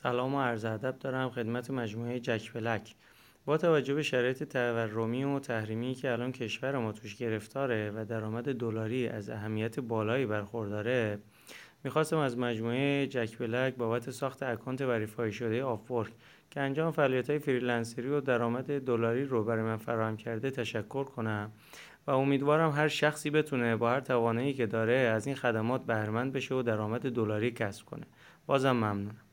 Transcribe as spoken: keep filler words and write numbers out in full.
سلام و عرض ادب دارم خدمت مجموعه جک بلک. با توجه به شرایط تورمی و تحریمی که الان کشور ما توش گرفتاره و درآمد دلاری از اهمیت بالایی برخورداره، میخواستم از مجموعه جک بلک بابت ساخت اکانت وریفای شده آپورک که انجام فعالیت‌های فریلنسری و درآمد دلاری رو برای من فراهم کرده تشکر کنم و امیدوارم هر شخصی بتونه با هر توانایی که داره از این خدمات بهره‌مند بشه و درآمد دلاری کسب کنه. بازم ممنونم.